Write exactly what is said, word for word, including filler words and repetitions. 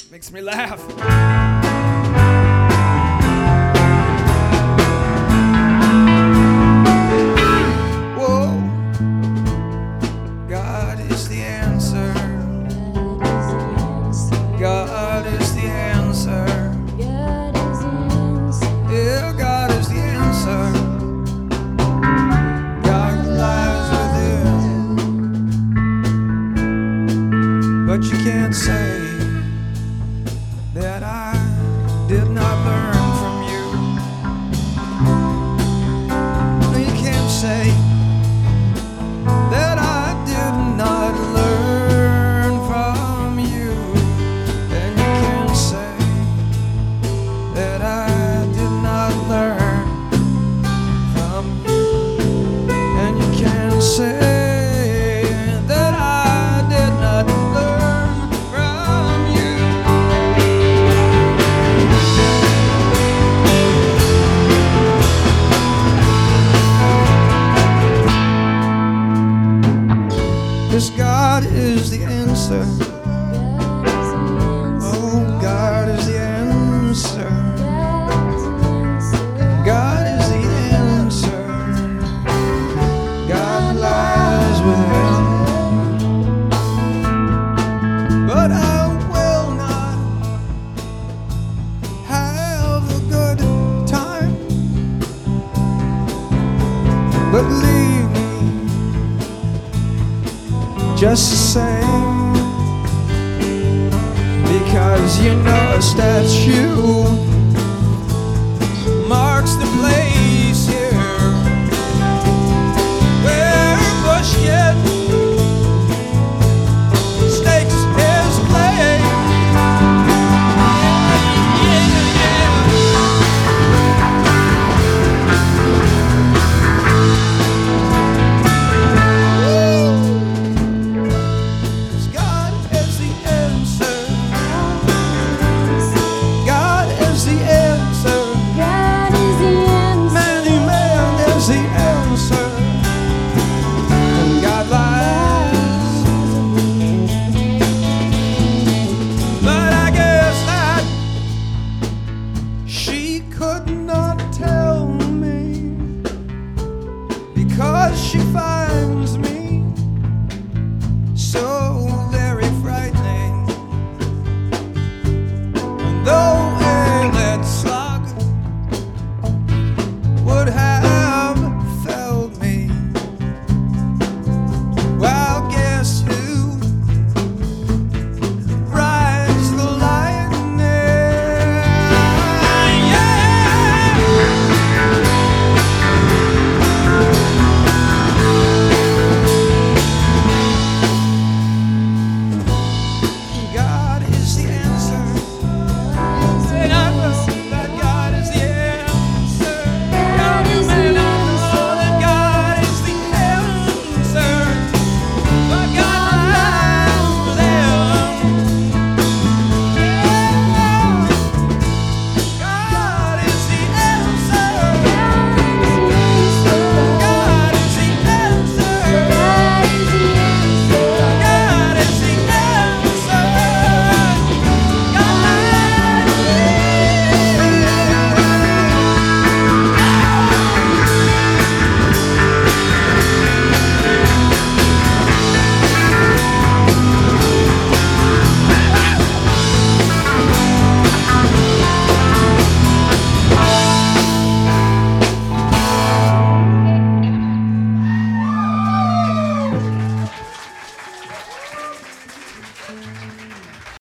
Makes me laugh. Whoa, God is the answer. God is the answer. Yeah, God is the answer. God lies within. But you can't say that I did not learn from you. No, you can't say that I did not learn from you. And you can't say that I did not learn from you. And you can't say Yes, God is the answer. Oh, God is the answer. God is the answer. God lies within. But I will not have a good time, but leave me just the same, because you know a statue